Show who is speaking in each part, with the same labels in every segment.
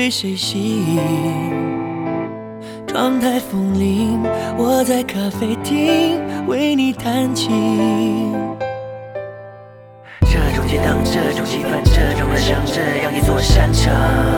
Speaker 1: 被谁吸引？状态风铃，我在咖啡厅为你弹琴。这种街灯，这种气氛，这种人生，这样一座山城。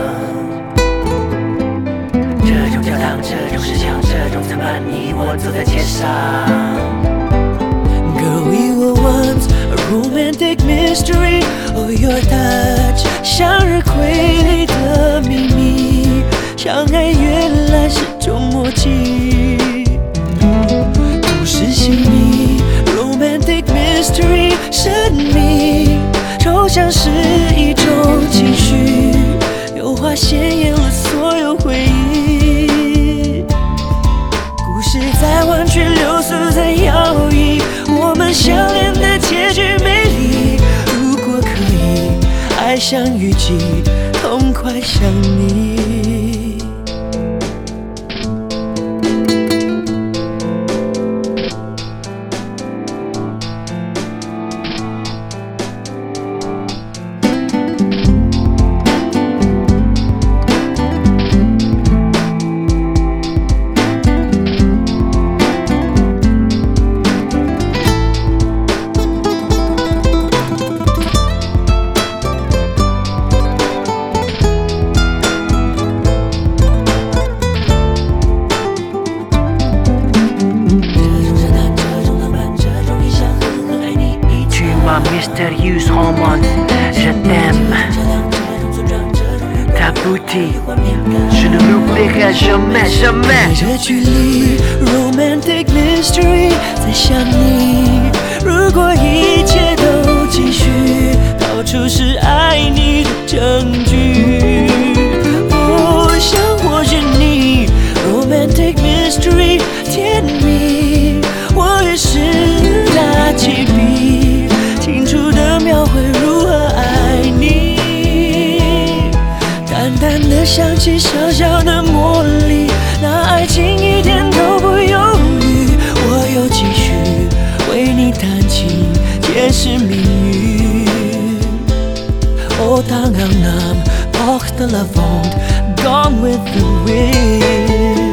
Speaker 1: 这种教堂，这种石墙，这种层板，你我走在街上。Girl, we were once a romantic mystery. Oh, your touch 向日葵里的秘密，相爱原来是种默契。故事细腻 ，romantic mystery 神秘，抽象是一种情绪，油画鲜艳了所有回忆。故事在弯曲流苏，在摇曳，我们相恋的结局美丽。如果可以，爱像雨季，痛快像你。
Speaker 2: Mystérieuse romance, je t'aime. Ta beauté, je ne l'oublierai jamais, jamais.
Speaker 1: 这距离 romantic mystery 在想你。如果一切都继续，到处是爱你的证据。我想或是你 romantic mystery 甜蜜，我越是拿起笔，清楚地描绘如何爱你。淡淡的香气，小小的魔力，那爱情一点都不犹豫。我又继续为你弹琴，解释命运。Oh, tangang nam, porte la vente, gone with the wind.